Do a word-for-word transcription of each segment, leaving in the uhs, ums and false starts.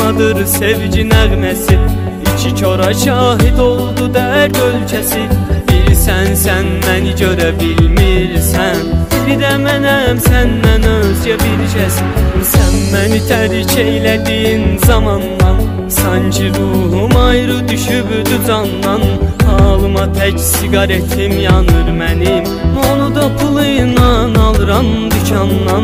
Fırtınadır sevgi nəğməsi, İki kora şahid oldu dərd ölkəsi. Bir sən, sən məni görə bilmirsən, Bir də mənəm səndən özgə bir kəs. Sən məni tərk eylədin zamandan, Sanki ruhum ayrı düşübdü candan. Halıma tək siqaretim yanır mənim, Onu da puluyla alıram dükandan.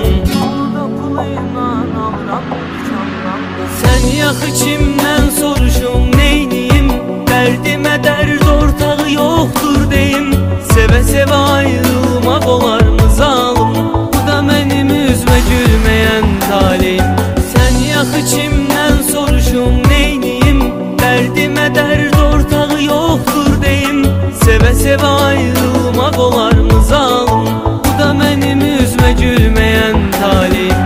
Sən yax içimdən soruşum neyniyim, Dərdimə dərd ortağı yoxdur deyim. Sevə-sevə ayrılmaq olarmı zalım, Bu da mənim üzmə gülməyən taleyim. Sən yax içimdən soruşum neyniyim, Dərdimə dərd ortağı yoxdur deyim. Sevə-sevə ayrılmaq olarmı zalım, Bu da mənim üzmə gülməyən taleyim.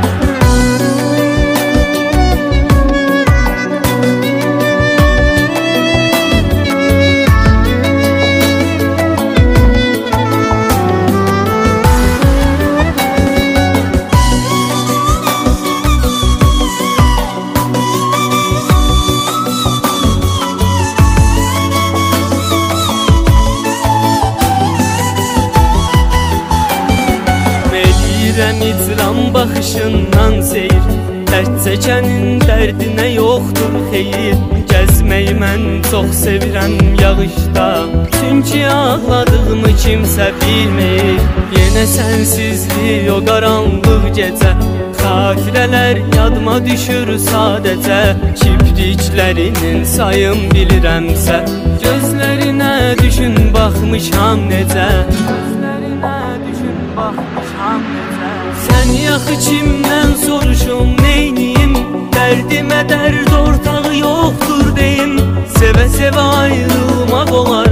Bilirəm icram baxışından seyir, Dərd çəkənin dərdinə yoxdur xeyir. Gəzməyi mən çox sevirəm yağışda, Çünki ağladığımı kimsə bilmir. Yenə sənsizlik o qaranlıq gecə, Xatirələr yadıma düşür sadəcə. Kipriklərinin sayım bilirəmsə, Gözlərinə düşün baxmışam necə, Gözlərinə düşün baxmışam necə. Sən yax içimdən soruşum neyniyim, Dərdimə dərd ortağı yoxdur deyim. Sevə-sevə ayrılmaq olar